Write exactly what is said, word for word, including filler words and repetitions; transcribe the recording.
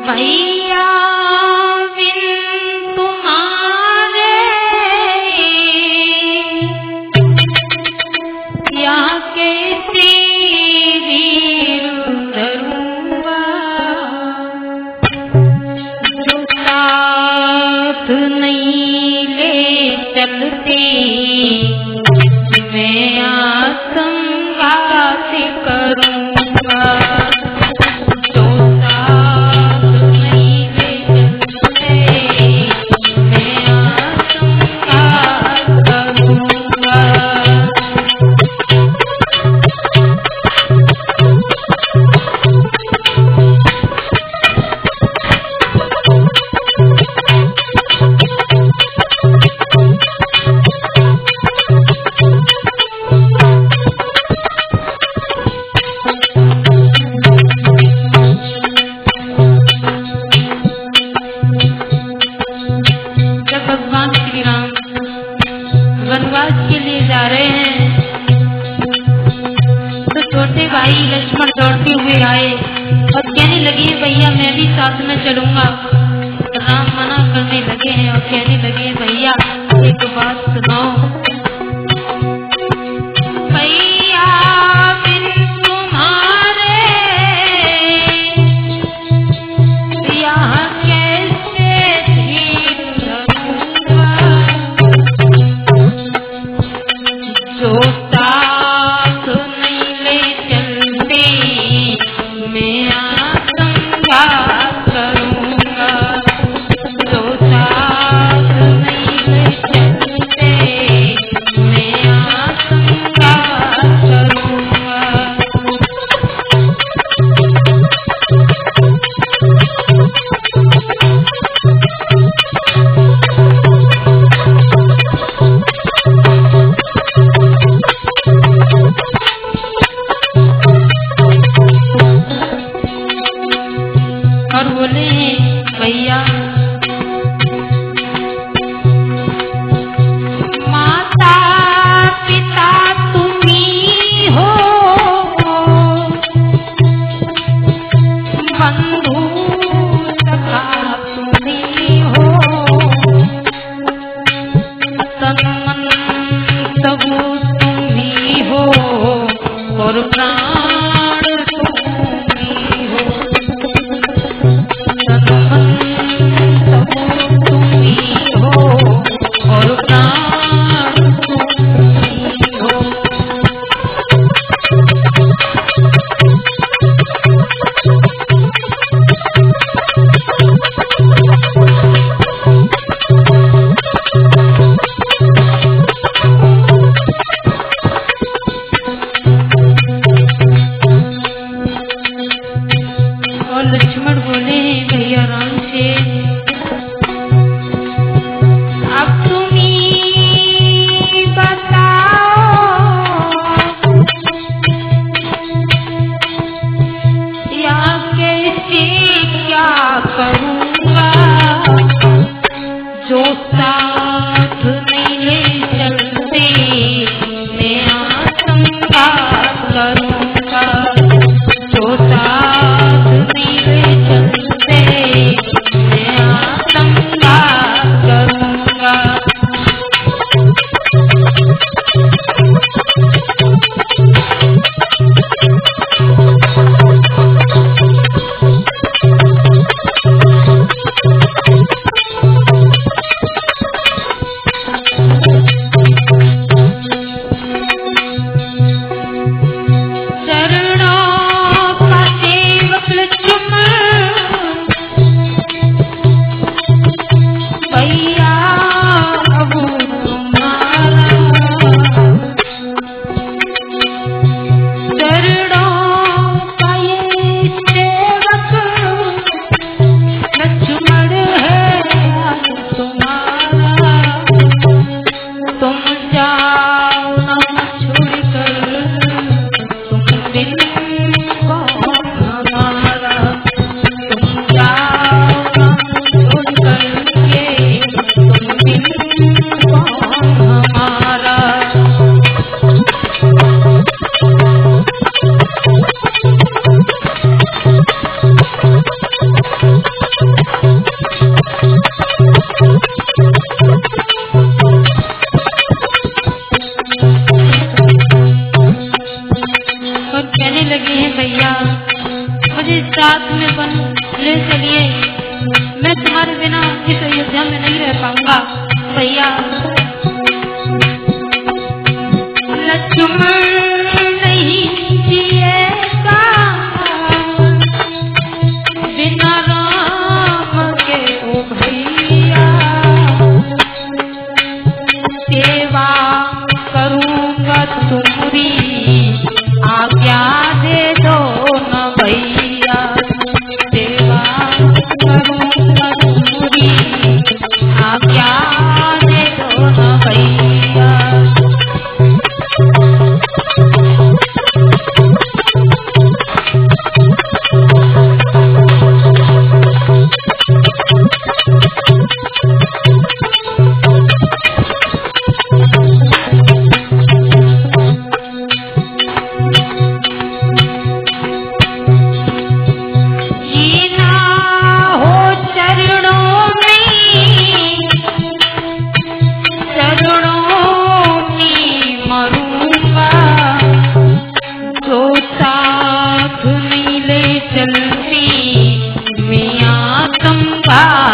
भैया बिन तुम्हारे यहाँ कैसी वीर धरूंगा, जो साथ नहीं ले चलते मैं आत्मघात करूंगा। जो साथ नहीं ले चलते मैं आत्मघात करूंगा। लक्ष्मण दौड़ते हुए आए और कहने लगे भैया मैं भी साथ में चलूंगा। राम मना करने लगे हैं और कहने लगे भैया एक बात सुनाओ। भैया बिन तुम्हारे यहाँ कैसे धीर धरूंगा, जो साथ नहीं ले चलते मैं आत्मघात करूंगा। जो साथ नहीं ले चलते मैं आत्मघात करूंगा। और बोले भैया माता पिता तुम्ही हो, बंधु सखा तुम्ही हो, तन मन सब तुम्ही हो और प्राण तुम्ही हो। तुम्ही हो और प्राण तुम्ही हो। और लक्ष्मण बोले भैया राम से अब तुम ही बताओ यहाँ कैसे क्या करूँगा, जो साथ नहीं ले चलते मैं आत्मघात करूँगा। जो साथ नहीं ले चलते मैं आत्मघात करूँगा। ले चलिए, मैं तुम्हारे बिना इस अयोध्या में नहीं रह पाऊंगा। भैया लक्ष्मण नहीं जिएगा बिना राम के ओ भैया, सेवा करूंगा तुम्हारी आज्ञा दे दो न भैया, सेवा करूंगा तुम्हारी आज्ञा दे दो न भैया। चलती मियां संभाल